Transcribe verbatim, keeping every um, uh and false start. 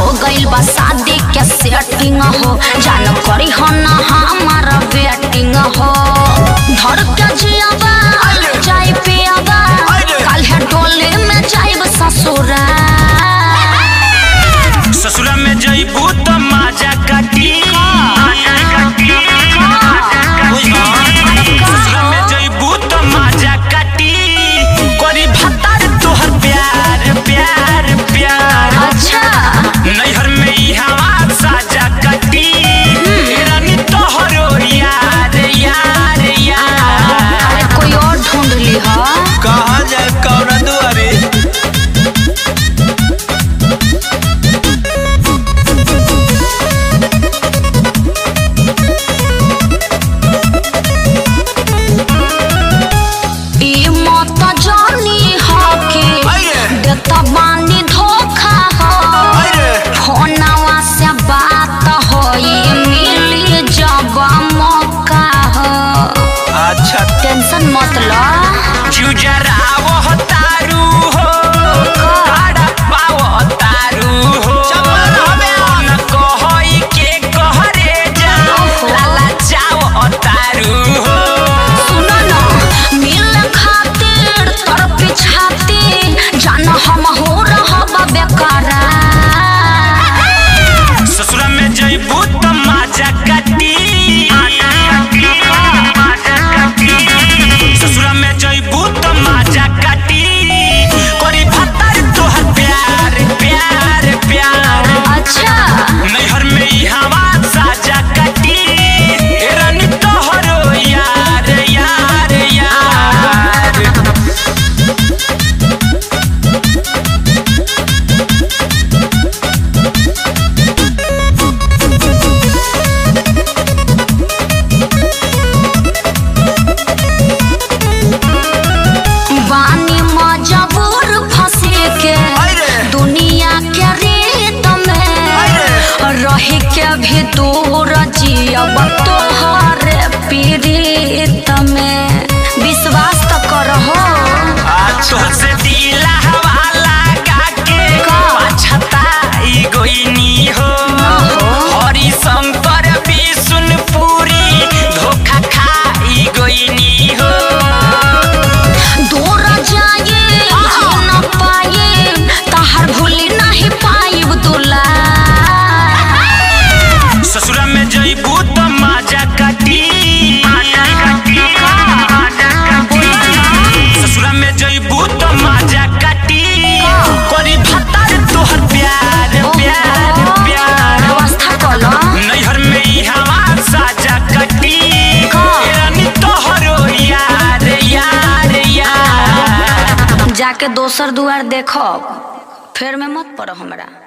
हो गइल बा शादी के सेटिंग हो जान करी हो ना हमारा वेटिंग हो धर के जियाबा जाई पियाबा कल है डोले में जाइब ससुरा ससुरा में जाइबू तो मजा काटी ससुरा में जाइबू तो मजा काटी कोरी भतार तोहर प्यार प्यार प्यार अच्छा नैहर में ई हवा साजा काटी रानी तोहरो यार यार यार कोई और ढूंढ ली हा कहाँ जाए कौना दुआरे बानी धोखा हो फोनवा से बात हो मिली जब मौका हो अच्छा टेंशन मत लो जुजरावो तारू हो ताड़ा पावो तारू हो न कहई के कहरे जा लाला चावो तारू हो सुनो ना मिल खातिर तर पिछाती जान हम हो रहबा बेकारा ससुरा में जाइबू तो मजा काटी ससुरा में जाइबू तो मजा काटी कोरी भतार तोहर प्यार प्यार प्यार अच्छा नैहर में ई हवा साजा काटी रानी तोहरो यार यार यार बानी मजबूर फंसे के दुनिया के रेत में रही के भी दूर जियब तोहरे पीड़ित में विश्वास तो करहो तुझसे दिला हवाला गाके पछताई गोइनी हो हरि शंकर विष्णुपुरी धोखा खाई गोइनी हो दूर जाए न पाए तहर भूली नहीं पाइब तुला ससुरा में जाइबू तो मजा काटी ससुरा में जाइबू तो मजा काटी कोरी भतार तोहर प्यार प्यार प्यार व्यवस्था कलो नैहर में ई हवा साजा काटी रानी तोहरो यार यार यार जाके दोसर दुआर देखो फिर में मत पड़ो हमरा।